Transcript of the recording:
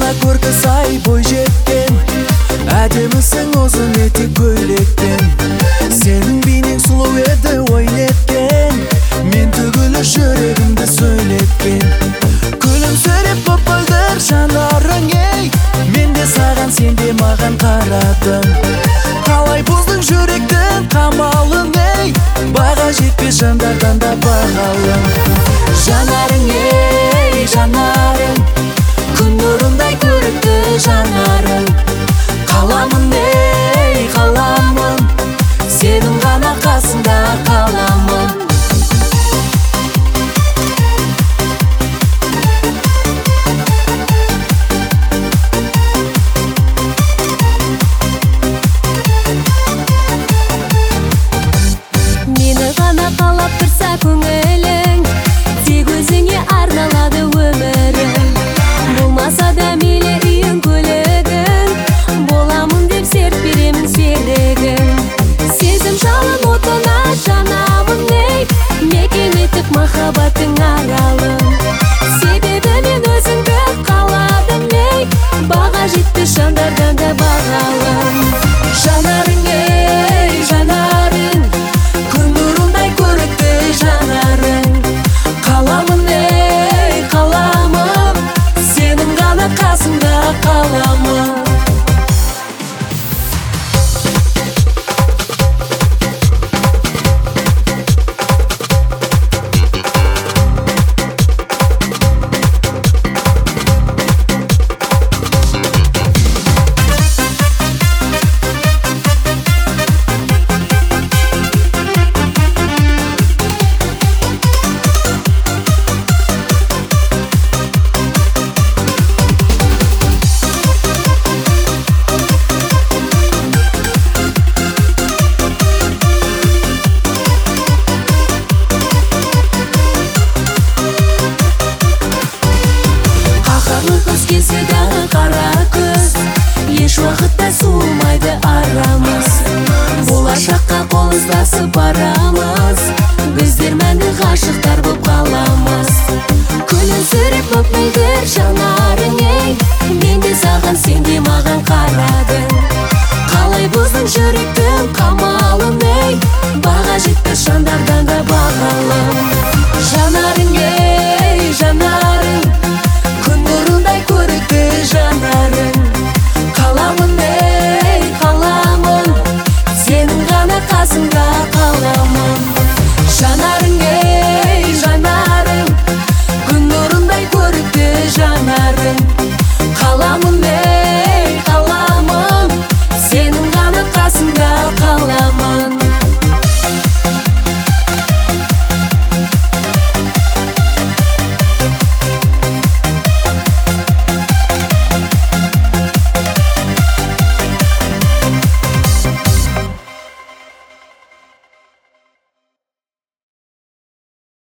Жана көркі сай бой жеткен, әдемісің ұзын етек көйлектен. Сенің бейнең сұлу еді ой неткен, мен түгілі жүрегімді сөйлеткен. Күлімсіреп бұлбұлдыр жанарың ей, мен де саған сен де маған қарадың. Қалай бұздың жүректің қамалын ей, баға жетпес жандардан да бағалы. Жанарың ей жанарың, күн нұрындай көрікті жанарың. Қаламын ей қаламын, сенің ғана қасында қаламын. Мені ғана қалап тұрса көңілің, тек өзіңе арналады өмірің. Болмаса да мейлі үйің көлігің, боламын деп серт беремін серігің. Сезім жалын отына жанамын ей, мекен етіп махаббаттың аралын. Себебі мен өзіңді қаладым ей, баға жетпес жандардан да бағалы. Жанарың ей жанарың, күн нұрындай көрікті жанарың. Қаламын ей қаламын, сенің ғана қасымда қаламын. Келсе дағы қара көз, еш уақытта суымайды арамыз. Болашаққа қол ұстасып барамыз, біздер мәңгі ғашықтар боп қаламыз. Күлімсіреп мөп-мөлдір жанар